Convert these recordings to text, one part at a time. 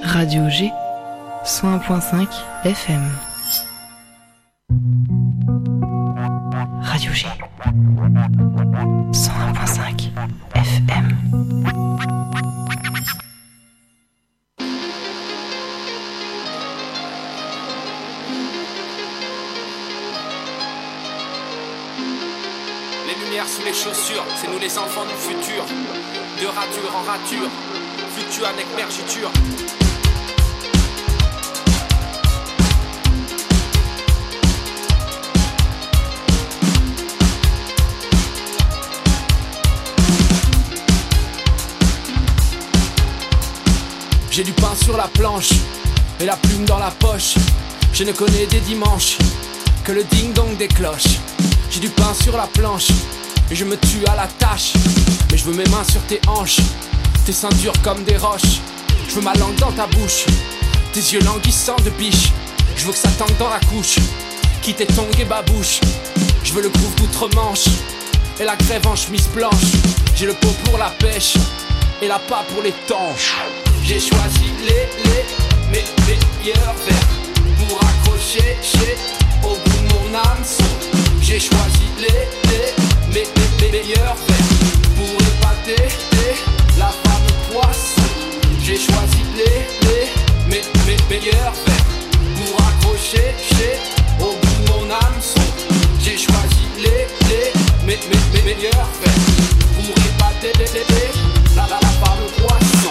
Radio G, 101.5 FM. Radio G, 101.5 FM. Les lumières sous les chaussures, c'est nous les enfants du futur. De rature en rature, fluctue avec mergiture. J'ai du pain sur la planche et la plume dans la poche. Je ne connais des dimanches que le ding-dong des cloches. J'ai du pain sur la planche et je me tue à la tâche. Mais je veux mes mains sur tes hanches, tes seins durs comme des roches. Je veux ma langue dans ta bouche, tes yeux languissants de biche. Je veux que ça tangue dans la couche, quitte tes tongs et babouche. Je veux le groove d'outre-manche et la grève en chemise blanche. J'ai le pot pour la pêche et la pas pour les tanches. J'ai choisi mes meilleurs vers pour accrocher au bout de mon hameçon. J'ai choisi mes meilleurs vers pour épater la femme poisson. J'ai choisi mes meilleurs vers pour accrocher au bout de mon hameçon. J'ai choisi mes meilleurs vers pour épater la femme poisson.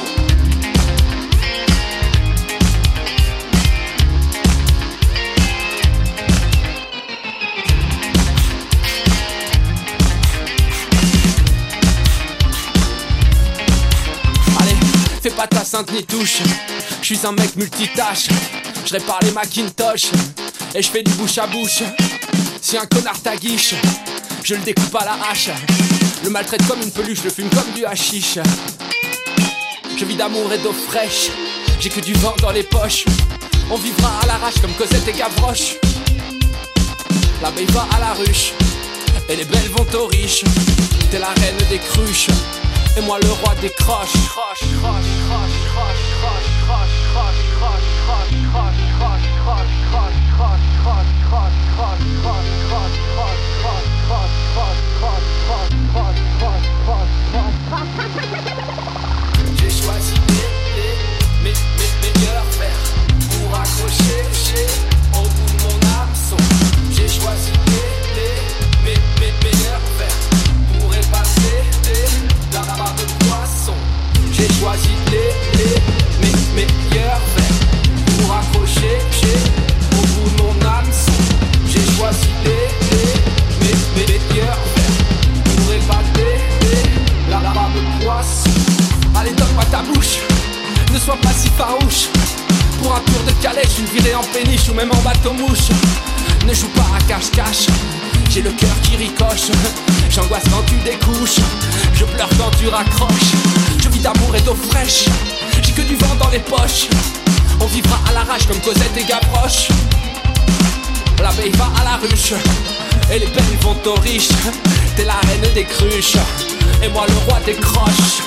Fais pas ta sainte ni touche, je suis un mec multitâche. Je répare les Macintosh et je fais du bouche à bouche. Si un connard t'aguiche, je le découpe à la hache. Le maltraite comme une peluche, le fume comme du hashish. Je vis d'amour et d'eau fraîche, j'ai que du vent dans les poches. On vivra à l'arrache comme Cosette et Gavroche. L'abeille va à la ruche et les belles vont aux riches. T'es la reine des cruches et moi le roi des croches. J'ai choisi mes meilleurs vers pour accrocher au bout de mon hameçon. J'ai choisi mes meilleurs vers pour effacer la barre de poisson. J'ai choisi mes meilleurs vers pour accrocher au bout de mon hameçon. J'ai choisi mes meilleurs vers pour épater la barre de poisson. Allez, donne-moi ta bouche, ne sois pas si farouche. Pour un tour de calèche, une virée en péniche ou même en bateau-mouche. Ne joue pas à cache-cache, j'ai le cœur qui ricoche. J'angoisse quand tu découches, je pleure quand tu raccroches. Je vis d'amour et d'eau fraîche, j'ai que du vent dans les poches. On vivra à l'arrache comme Cosette et Gavroche. L'abeille va à la ruche et les belles vont aux riches. T'es la reine des cruches et moi le roi des croches.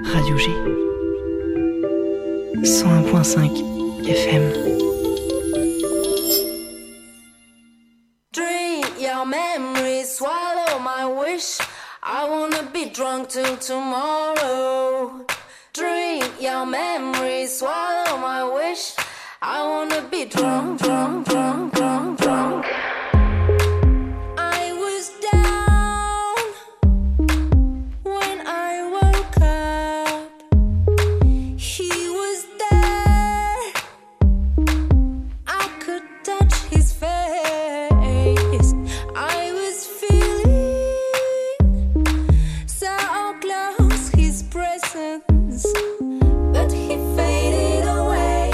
Radio G. 101.5 FM. Drink your memories, swallow my wish. I wanna be drunk till tomorrow. Drink your memories, swallow my wish. I wanna be drunk, drunk, drunk, drunk, drunk. I was down when I woke up. He was there. I could touch his face. I was feeling so close, his presence, but he faded away.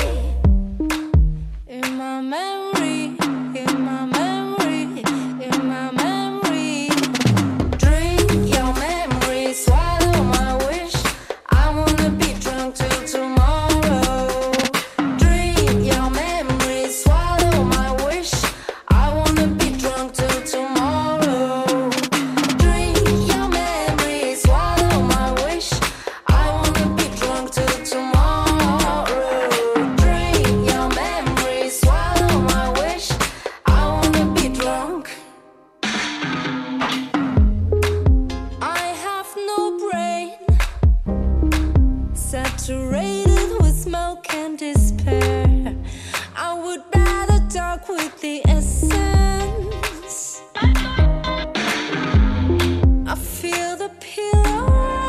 In my memory, in my memory, in my memory. Drink your memory, swallow my wish. I wanna be drunk till tomorrow. Drink your memory, swallow my wish. I wanna be drunk till tomorrow. Drink your memory, swallow my wish. I wanna be drunk till tomorrow. Drink your memory, swallow my wish. I wanna be drunk. I have no brain, saturated with smoke and despair. I would rather talk with the essence. I feel the pillow.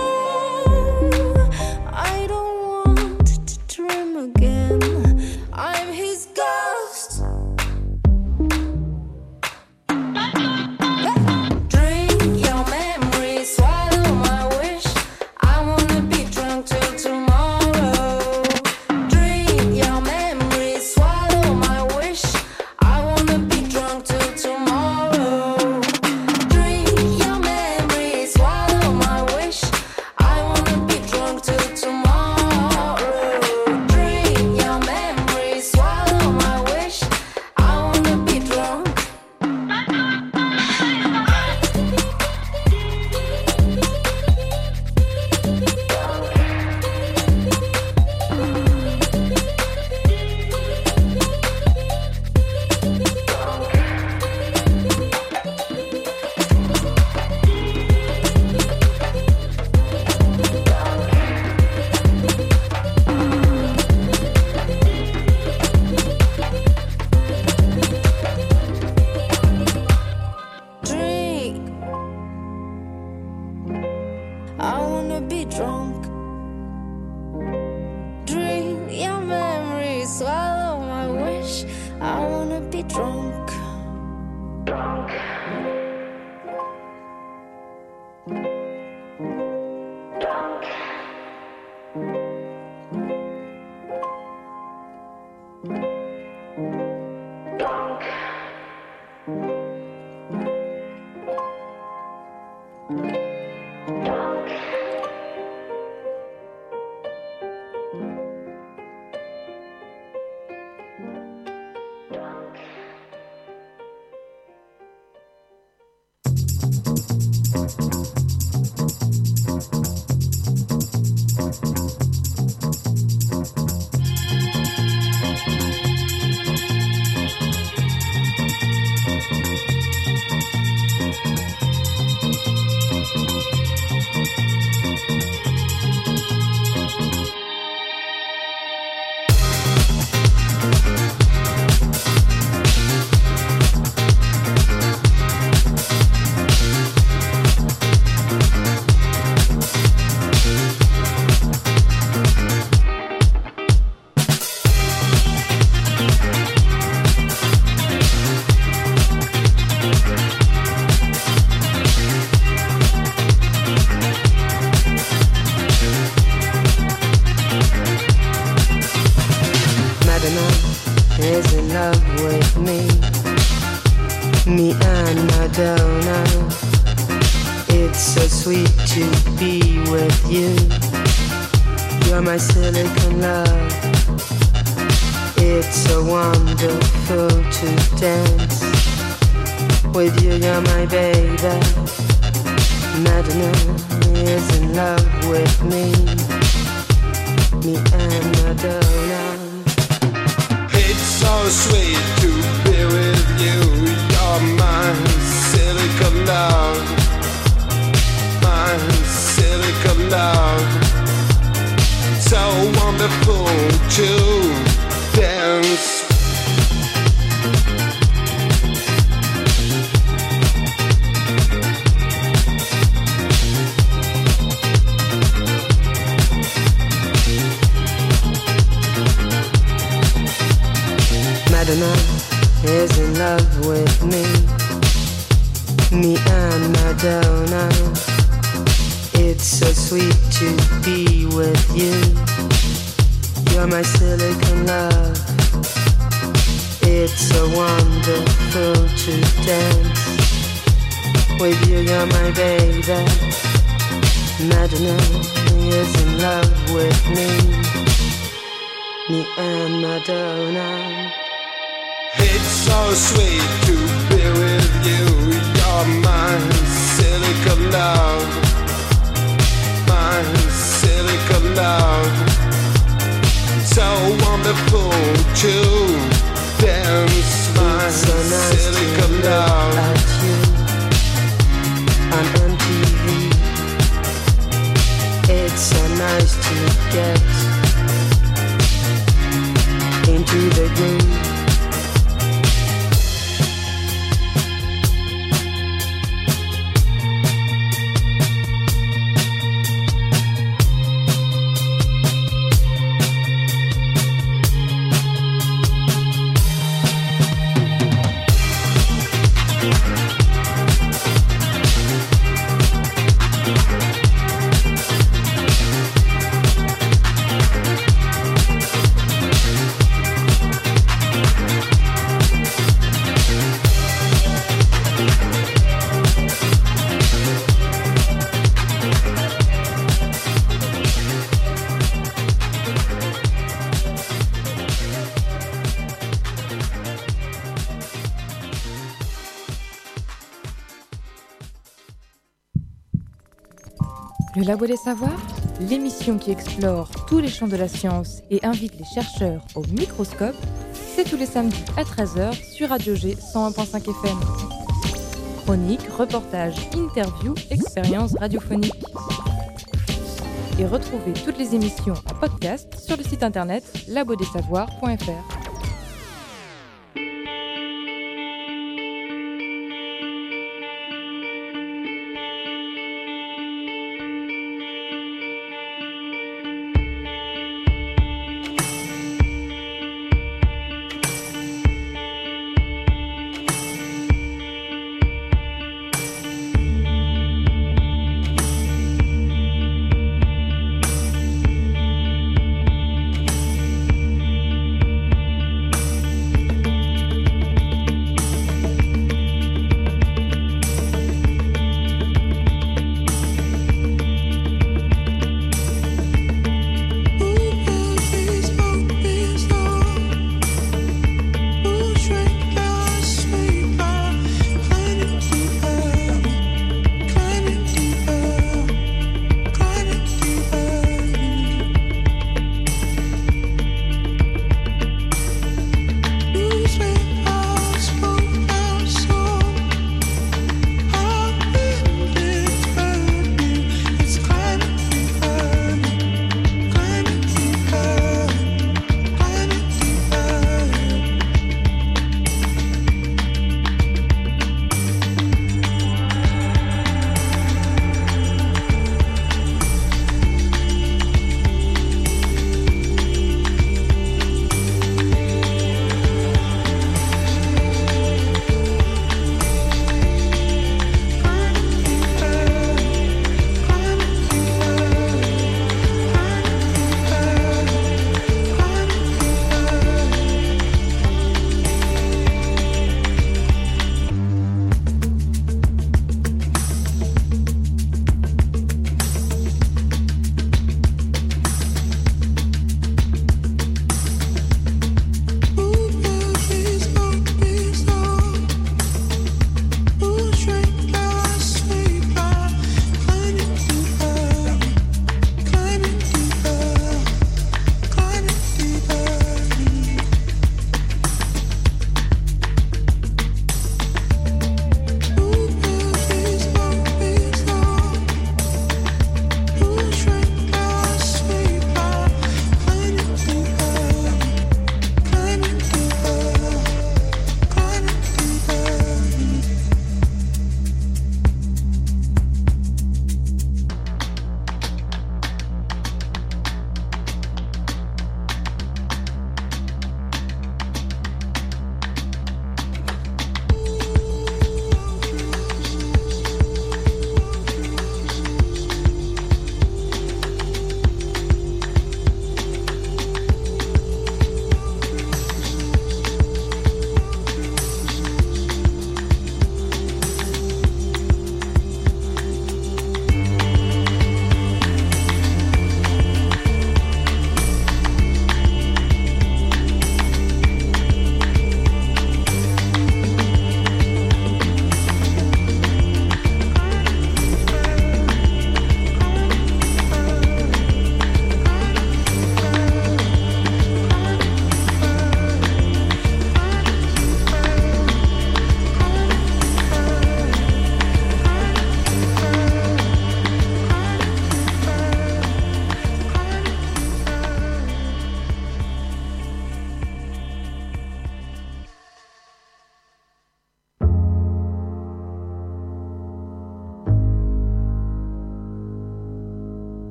I don't want to dream again. I'm his ghost. Drink your memory, swallow my wish. I wanna be drunk till tomorrow. Drink your memory, swallow my wish. I wanna be drunk till tomorrow. Drink your memory, swallow my wish. I wanna be drunk till tomorrow. Drink your memory, swallow my wish. I wanna be drunk. Drink. I wanna be drunk. Drink your memory, swallow my wish. I wanna be drunk. Madonna is in love with me. Me and Madonna. It's so sweet to be with you. You're my silicon love. It's so wonderful to dance with you. You're my baby. Madonna is in love with me. Madonna. It's so sweet to be with you. You're my silicon love, my silicon love. So wonderful to dance. Madonna is in love with me and Madonna. It's so sweet to be with you. You're my silicon love. It's so wonderful to dance with you. You're my baby. Madonna is in love with me and Madonna. It's so sweet to be with you. You're my silicon love, my silicon love. So wonderful to dance, my so nice silicon to love. At you on MTV. It's so nice to get into the groove. Le Labo des Savoirs, l'émission qui explore tous les champs de la science et invite les chercheurs au microscope, c'est tous les samedis à 13h sur Radio G 101.5 FM. Chroniques, reportages, interviews, expériences radiophoniques. Et retrouvez toutes les émissions en podcast sur le site internet labodessavoirs.fr.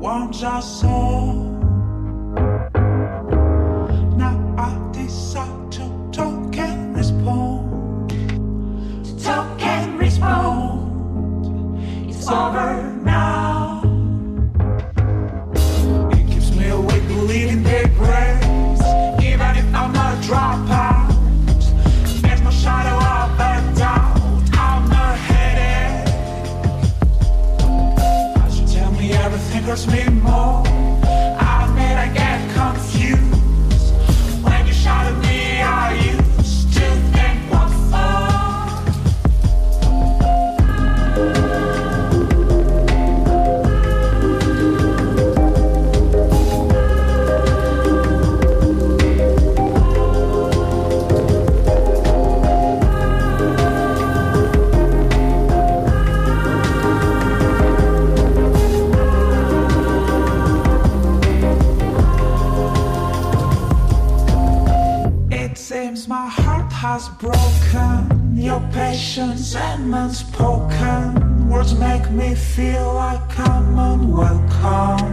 one just saw. Now I decide to talk and respond. To talk and respond. It's over now. It keeps me awake, believing their grace. Even if I'm a dropout, there's no shadow of a doubt. I'm a headache. As you tell me everything hurts me more, I admit I get confused. When you shout at me, I used to think what for. Seems my heart has broken. Your patience and unspoken words make me feel like I'm unwelcome.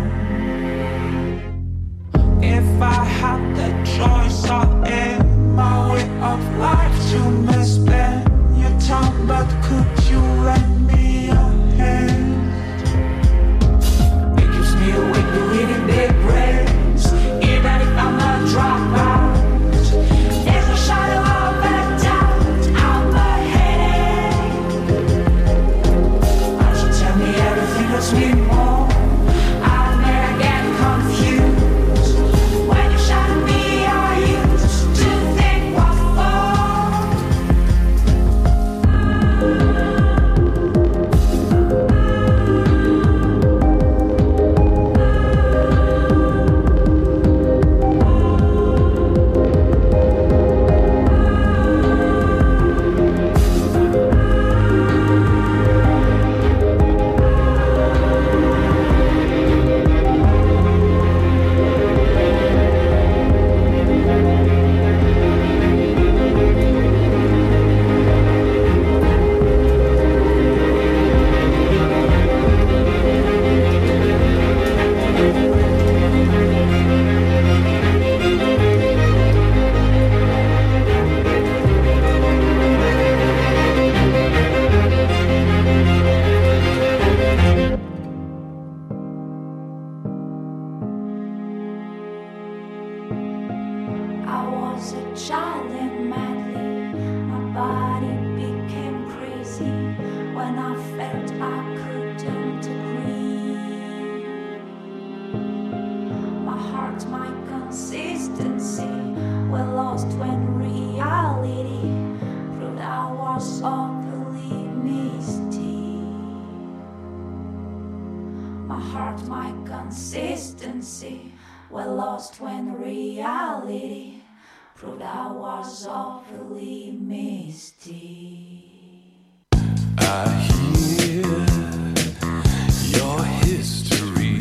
If I had the choice, I'd end my way of life to misspend your time, but could you lend me a hand? It keeps me awake, believing their brains, even if I'm not dropout. Shadow of a doubt, I'm a headache. Why don't you tell me everything hurts me more? I'll never get confused. When you shout at me, I used to think what consistency were lost when reality proved I was awfully misty. I hear your history,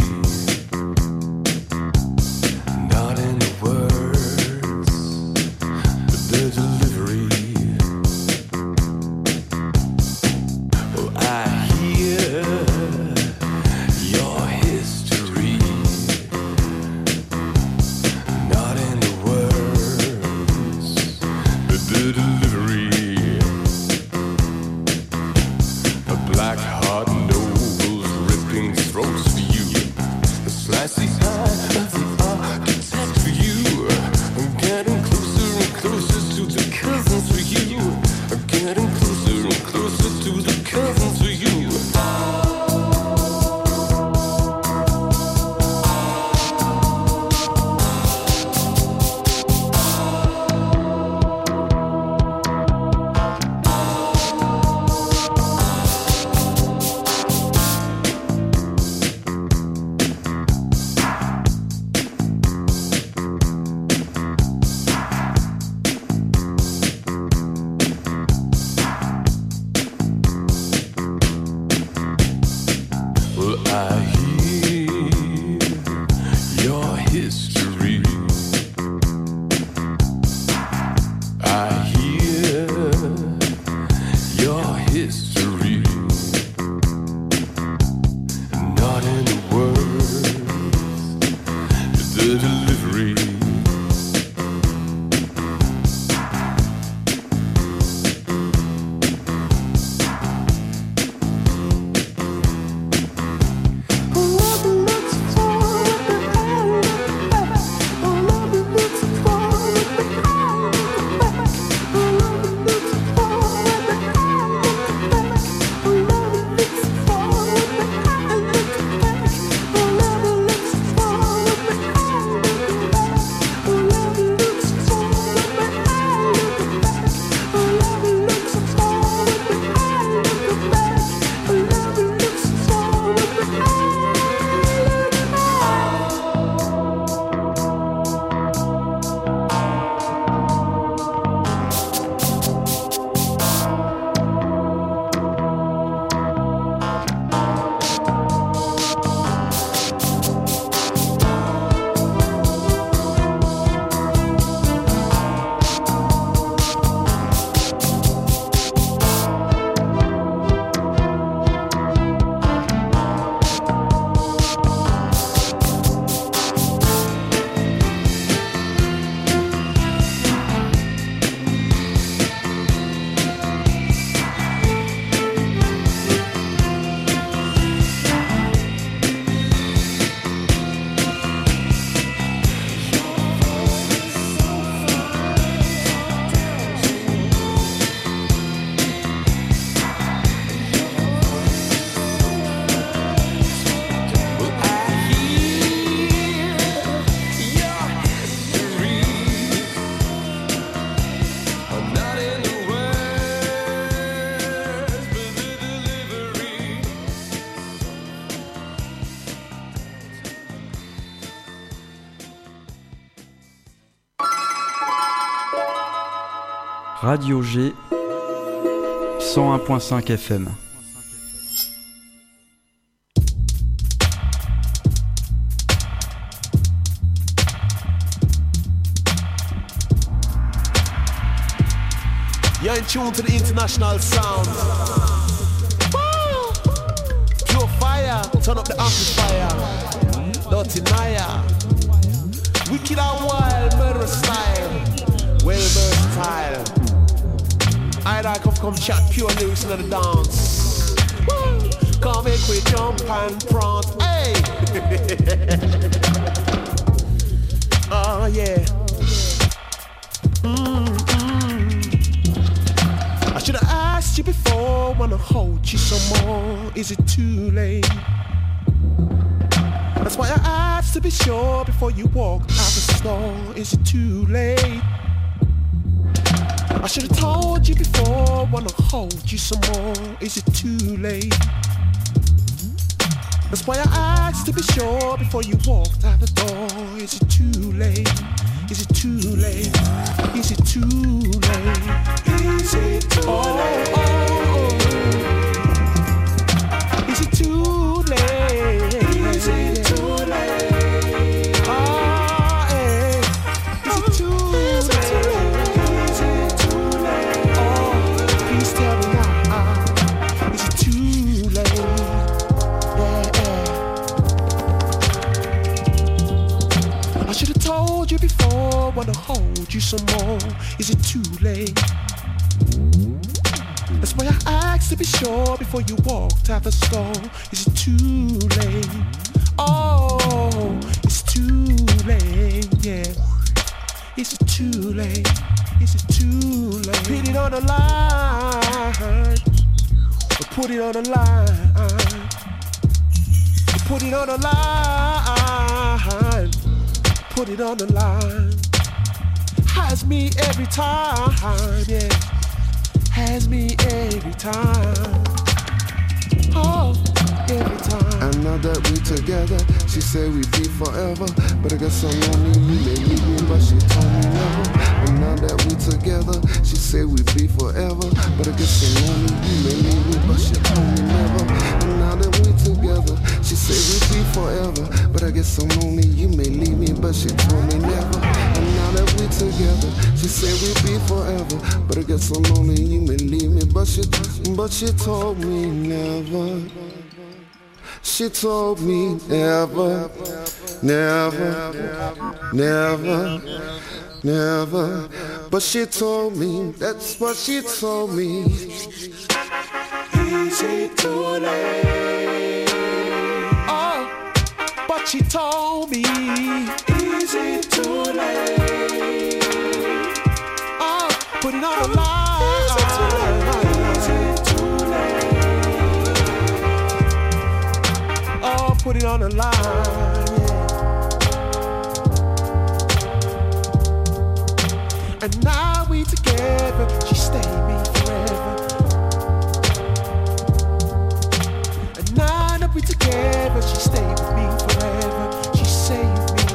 not in the words, but the delivery. Well, I hear your history, not in the words, but the delivery. Black heart nobles ripping throats for you. The slicey side of the architect for you. I'm getting closer and closer to the cousins for you. I'm getting closer and closer to the cousins for you. history, not in the words, Radio G 101.5 FM. You're in tune to the international sound. Woo! Pure fire, turn up the amplifier. Dirty Naya. Wicked and wild, murder style. Well versatile. I like come chat pure lyrics in the dance. Woo! Come make we jump and prance. Hey! Oh yeah. I should have asked you before, wanna hold you some more. Is it too late? That's why I asked to be sure before you walked out the store. Is it too late? I should have told you before, wanna hold you some more. Is it too late? That's why I asked to be sure before you walked out the door. Is it too late? Is it too late? Is it too late? Is it too late? Is it too late? Is it too late? Oh, hey. Is it too late? Is it too late? Oh, please tell me now. Is it too late? I should have told you before, wanna hold you some more. Is it too late? That's why I asked to be sure before you walked out the store. Is it too late? Oh, it's too late, yeah. Is it too late? Is it too late? Put it on the line. Put it on the line. Put it on the line. Put it on the line. Has me every time, yeah. Has me every time. Oh, every time. And now that we together, she said we'd be forever. But I guess I'm lonely, you may leave me, but she told me never. And now that we together, she said we'd be forever. But I guess I'm lonely, you may leave me, but she told me never. And now that we together, she said we'd be forever. But I guess I'm lonely, you may leave me, but she told me never. And now that we together, she said we'd be forever. But I guess I'm lonely, you may leave me, but she told me never. She told me never, never, never, never. But she told me, that's what she told me. Is it too late? Oh, but she told me. Is it too late? Oh, put it on the line. Is it too late? Is it too late? Oh, put it on the line. Yeah. And now we together. She stayed me forever. Now that we together, she stayed with me forever. She saved me.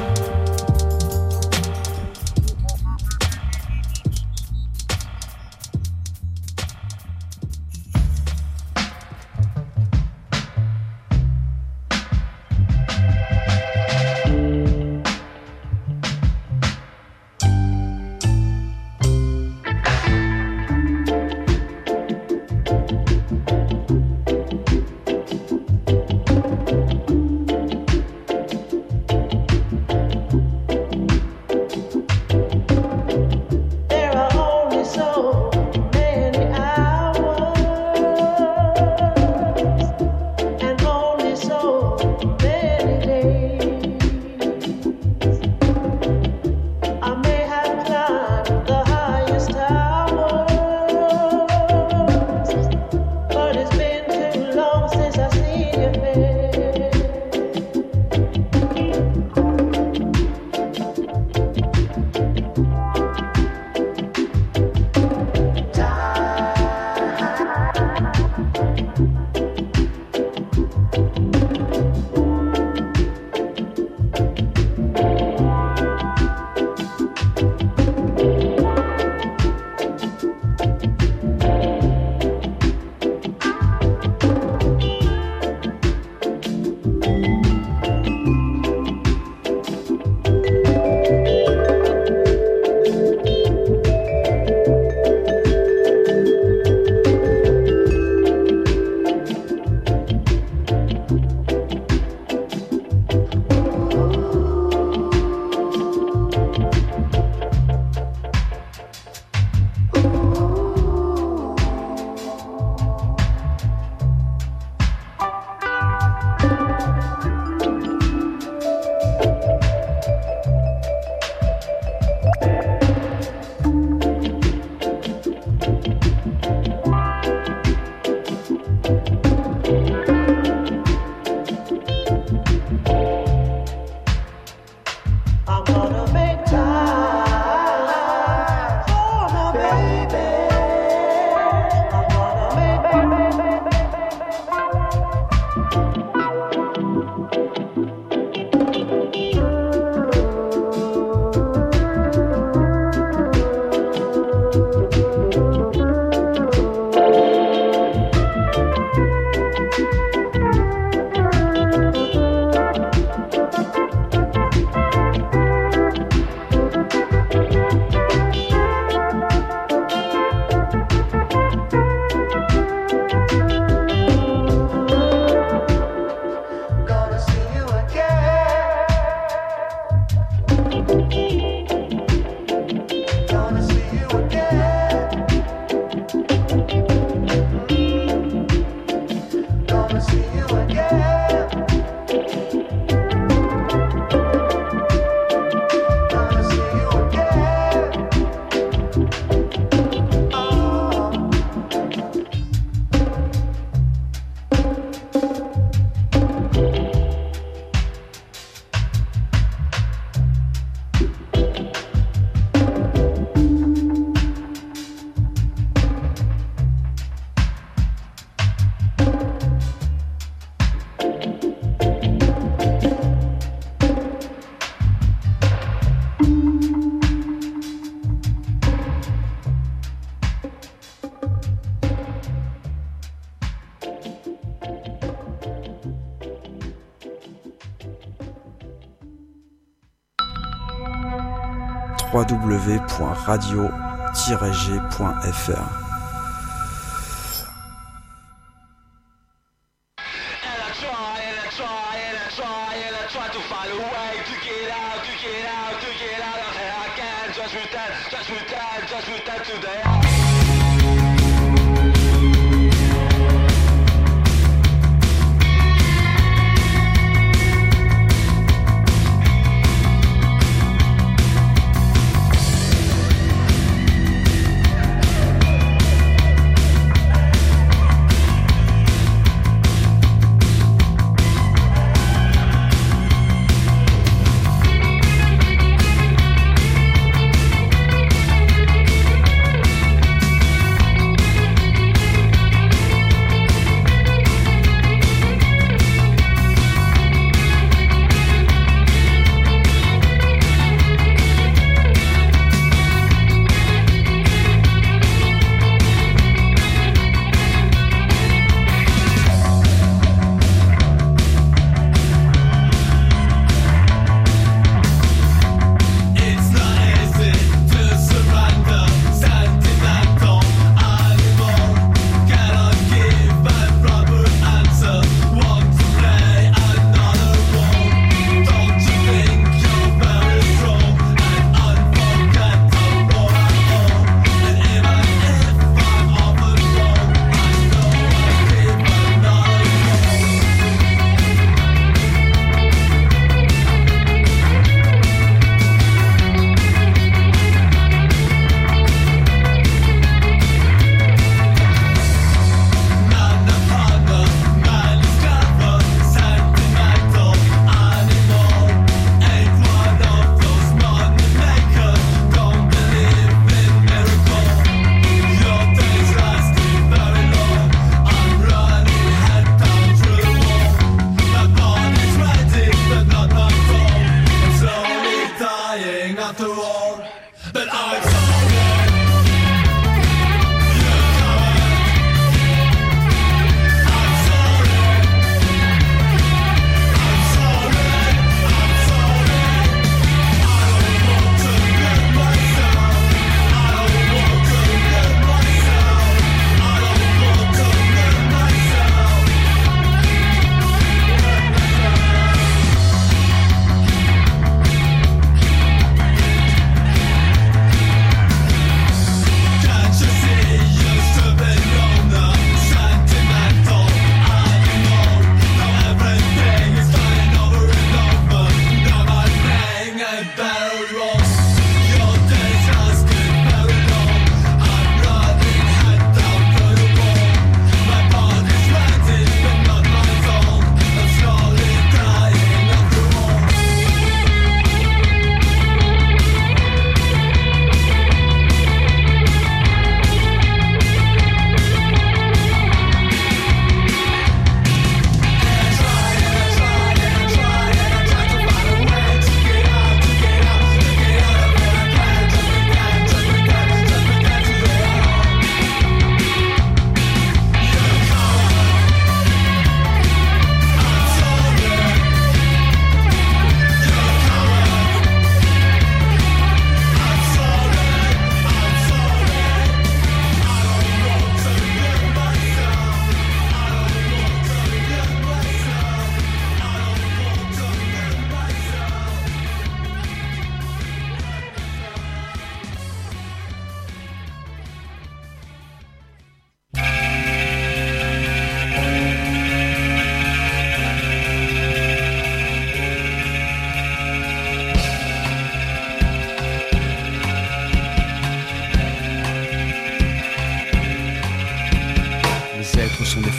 www.radio-g.fr.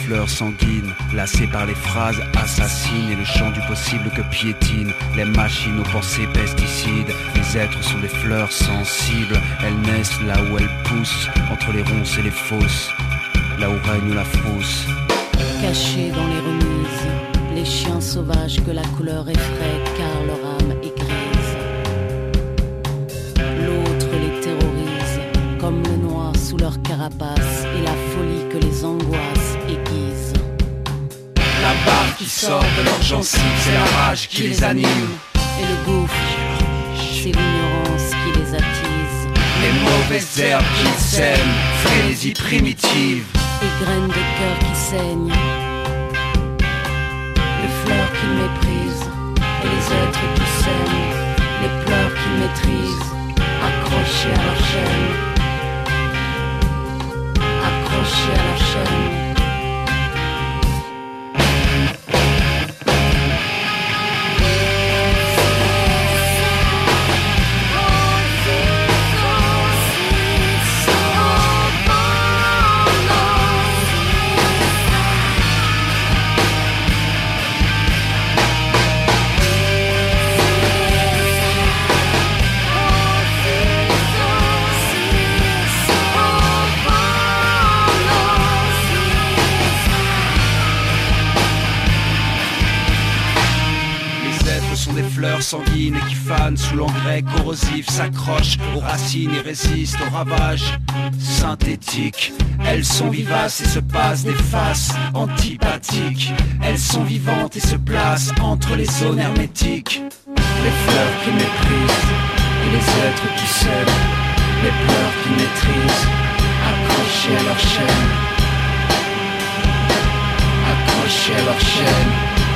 fleurs sanguines, lassées par les phrases assassines et le champ du possible que piétinent les machines aux pensées pesticides. Les êtres sont des fleurs sensibles, elles naissent là où elles poussent, entre les ronces et les fosses, là où règne la frousse. Cachés dans les remises, les chiens sauvages que la couleur effraie car leur âme est grise. L'autre les terrorise, comme le noir sous leur carapace et la folie que les angoisses aiguisent. La barre qui sort de leurs gencives, c'est la rage qui les anime. Et le gouffre, c'est l'ignorance qui les attise. Les mauvaises herbes qu'ils sèment, frénésie primitive. Les graines de cœur qui saignent, les fleurs qu'ils méprisent, et les êtres qui s'aiment, les pleurs qu'ils maîtrisent, accrochés à leur chaîne, accrochés à leur chaîne. Sanguines qui fanent sous l'engrais corrosif, s'accrochent aux racines et résistent aux ravages synthétiques. Elles sont vivaces et se passent des faces antipathiques. Elles sont vivantes et se placent entre les zones hermétiques. Les fleurs qui méprisent et les êtres qui s'aiment, les pleurs qui maîtrisent, accrochés à leur chaîne, accrochés à leur chaîne.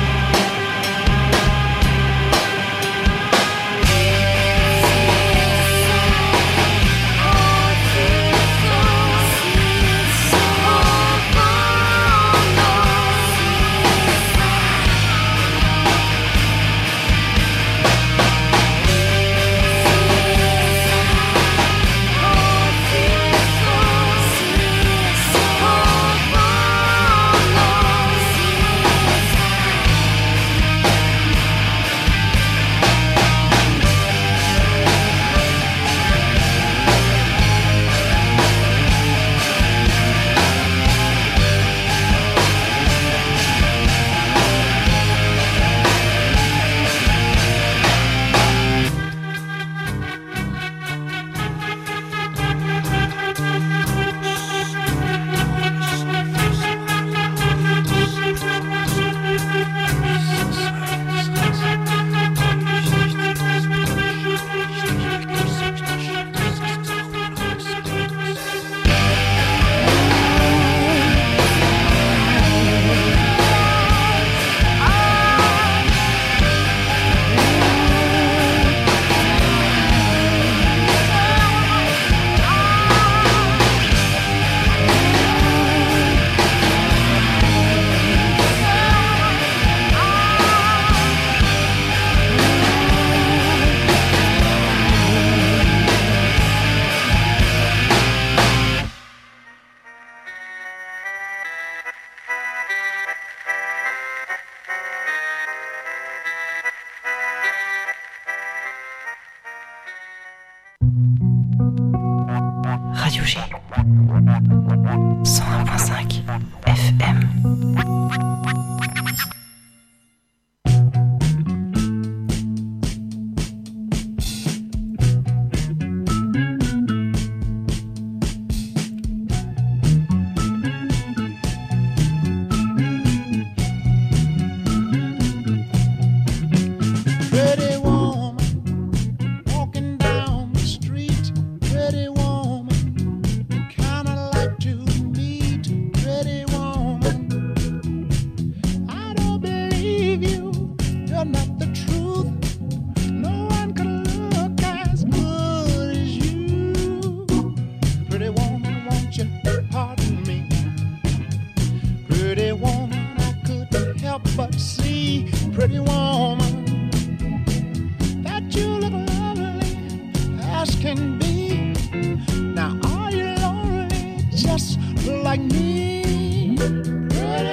Radio G 101.5 FM. Like me, pretty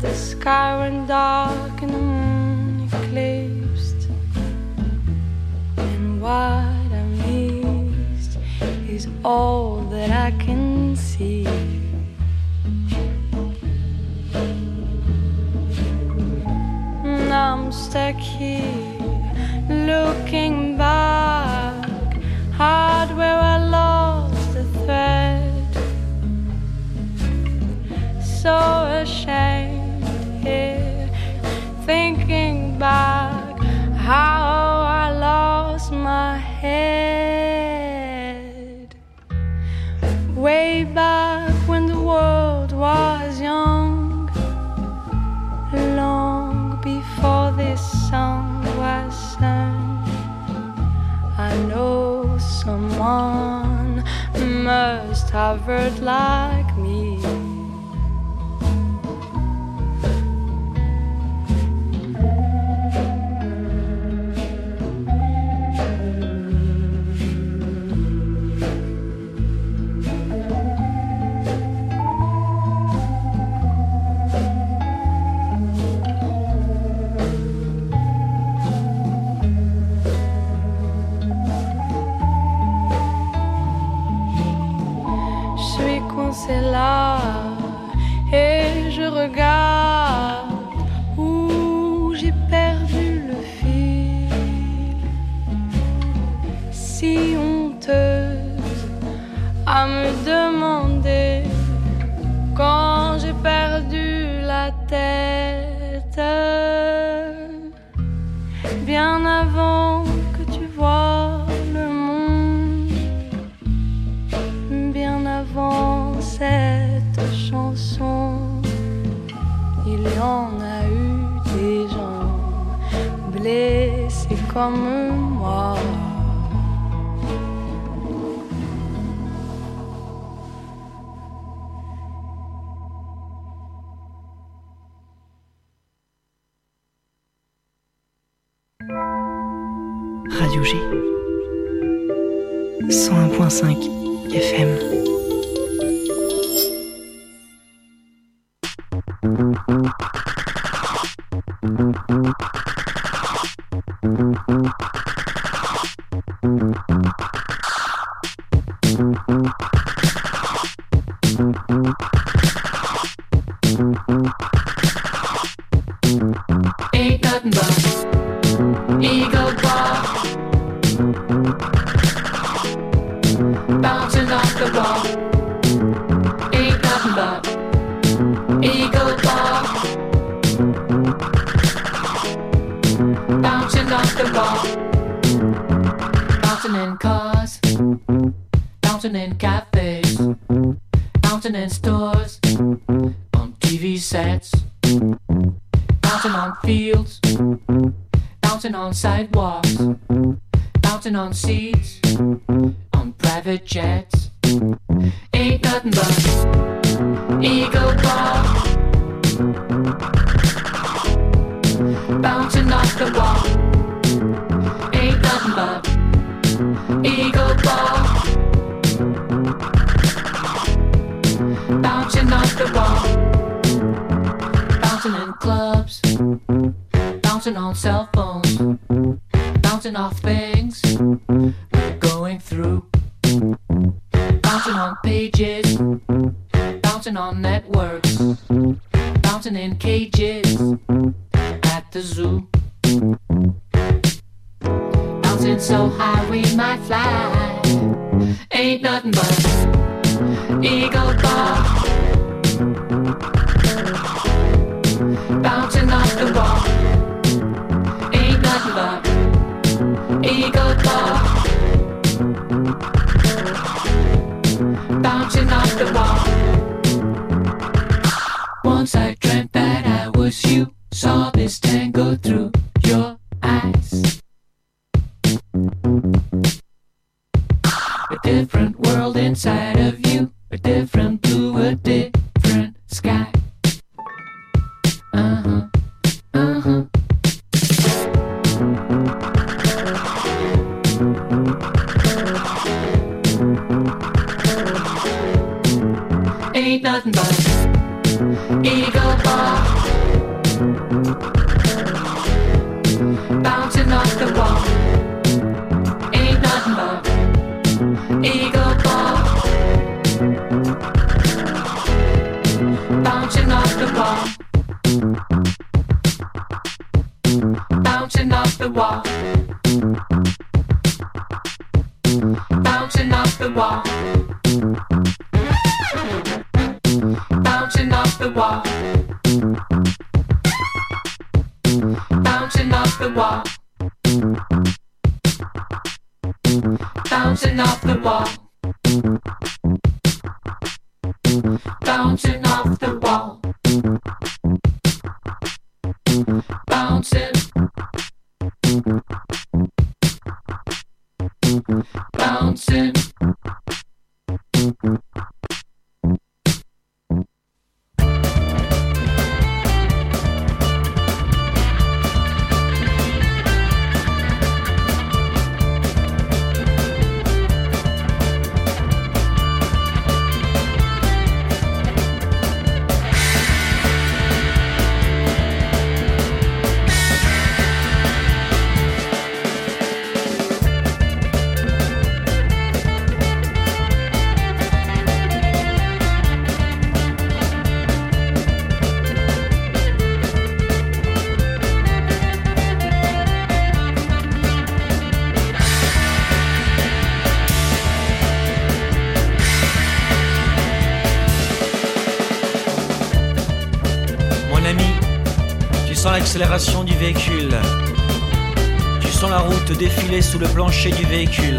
the sky went dark and the moon eclipsed, and what I missed is all that I can see. And I'm stuck here looking back, hard where I lost the thread. So ashamed here, thinking back how I lost my head. Way back when the world was young, long before this song was sung, I know someone must have heard like me. C'est là et je regarde où j'ai perdu le fil, si honteuse à me demander quand j'ai perdu la tête, bien avant que tu vois le monde, bien avant cette chanson, il y en a eu des gens blessés comme moi. Radio G 101.5 FM. Ain't nothing but ego bar, bouncing off the wall. Ain't nothing but ego bar, bouncing off the wall. Bouncing in cars, bouncing in cafes, bouncing in stores, on TV sets, bouncing on fields, bouncing on sidewalks, bouncing on seats, on private jets. Ain't nothing but ego bar, bouncing off the wall. Ain't nothing but ego bar, bouncing off the wall. Bouncing in clubs, bouncing on cell phones, bouncing off things we're going through, bouncing on pages, bouncing on networks, bouncing in cages at the zoo, bouncing so high we might fly. Ain't nothing but ego bar, bouncing off the wall. Ain't nothing but ego bar, bouncing off the wall. Once I dreamt that I was you, saw this tango through your eyes. A different world inside of you, a different blue, a different sky. Uh-huh, uh-huh. Ain't nothing but ego bar, bouncing off the wall, bouncing off the wall, bouncing, bouncing. L'accélération du véhicule. Tu sens la route défiler sous le plancher du véhicule.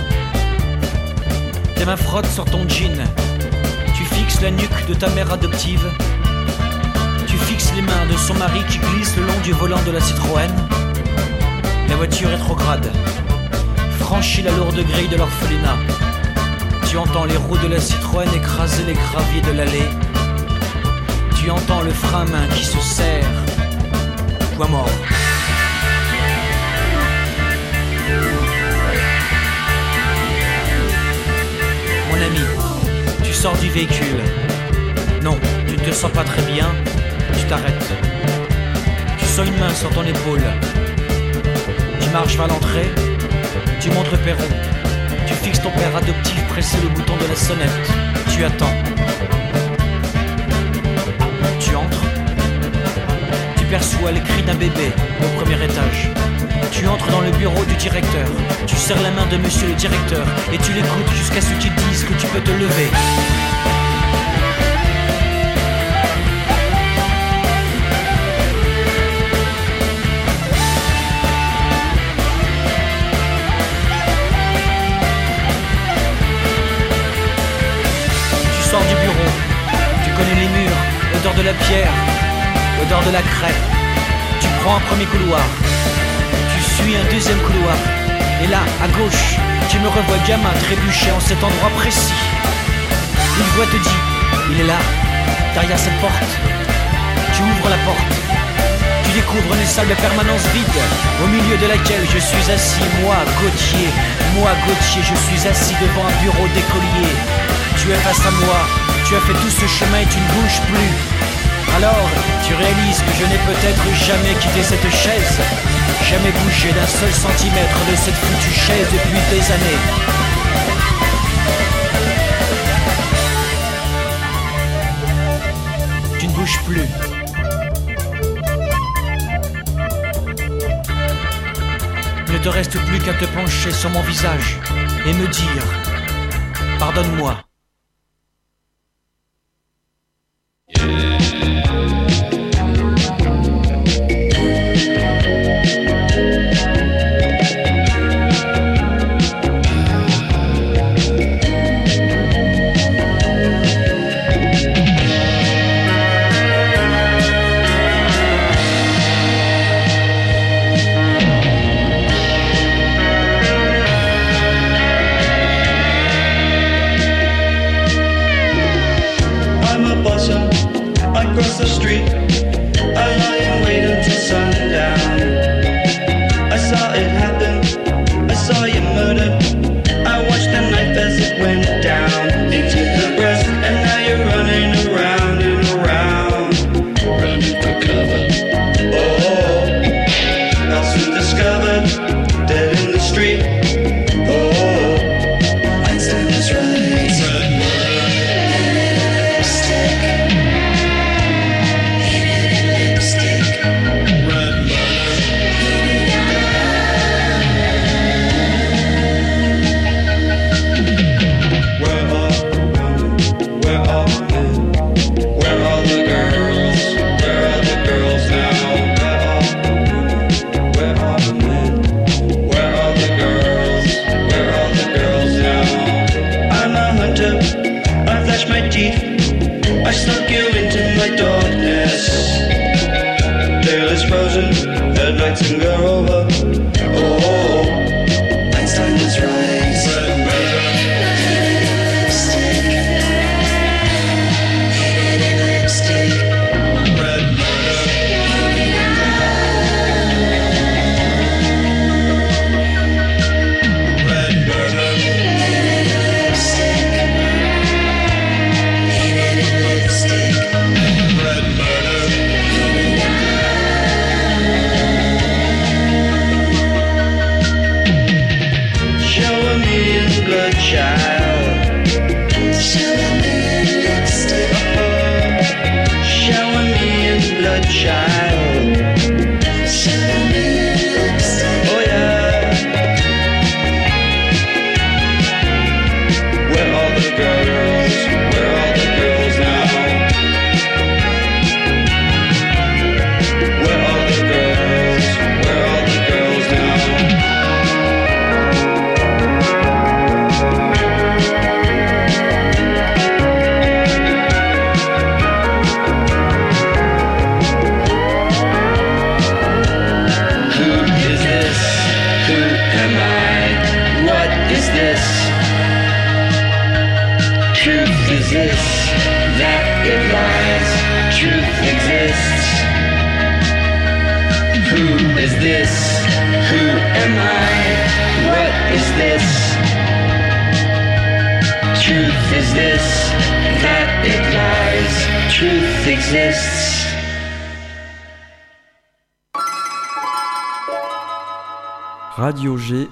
Tes mains frottent sur ton jean. Tu fixes la nuque de ta mère adoptive. Tu fixes les mains de son mari qui glisse le long du volant de la Citroën. La voiture rétrograde franchit la lourde grille de l'orphelinat. Tu entends les roues de la Citroën écraser les graviers de l'allée. Tu entends le frein à main qui se serre. Point mort. Mon ami, tu sors du véhicule. Non, tu ne te sens pas très bien. Tu t'arrêtes. Tu sens une main sur ton épaule. Tu marches vers l'entrée. Tu montes le perron. Tu fixes ton père adoptif pressé le bouton de la sonnette. Tu attends. Tu entres. Tu perçois les cris d'un bébé au premier étage. Tu entres dans le bureau du directeur. Tu serres la main de monsieur le directeur et tu l'écoutes jusqu'à ce qu'il dise que tu peux te lever. Tu sors du bureau. Tu connais les murs, l'odeur de la pierre, l'odeur de la craie. Tu prends un premier couloir. Tu suis un deuxième couloir. Et là, à gauche, tu me revois gamin trébucher en cet endroit précis. Une voix te dit, il est là, derrière cette porte. Tu ouvres la porte. Tu découvres une salle de permanence vide, au milieu de laquelle je suis assis, moi, Gauthier. Moi, Gauthier, je suis assis devant un bureau d'écolier. Tu es face à moi, tu as fait tout ce chemin et tu ne bouges plus. Alors, tu réalises que je n'ai peut-être jamais quitté cette chaise, jamais bougé d'un seul centimètre de cette foutue chaise depuis des années. Tu ne bouges plus. Il ne te reste plus qu'à te pencher sur mon visage et me dire « Pardonne-moi ». I'm am I? What is this? Truth is this, that it lies. Truth exists. Who is this? Who am I? What is this? Truth is this, that it lies. Truth exists. Radio G